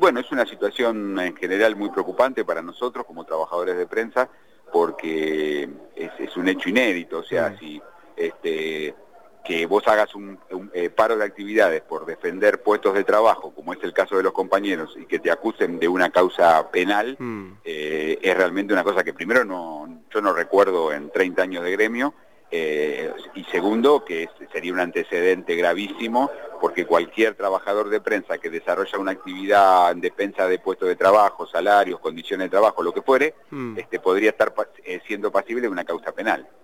bueno, es una situación en general muy preocupante para nosotros como trabajadores de prensa, porque es un hecho inédito. O sea, si que vos hagas un paro de actividades por defender puestos de trabajo, como es el caso de los compañeros, y que te acusen de una causa penal, es realmente una cosa que primero yo no recuerdo en 30 años de gremio, y segundo, que sería un antecedente gravísimo, porque cualquier trabajador de prensa que desarrolla una actividad en defensa de puestos de trabajo, salarios, condiciones de trabajo, lo que fuere, podría estar siendo pasible de una causa penal.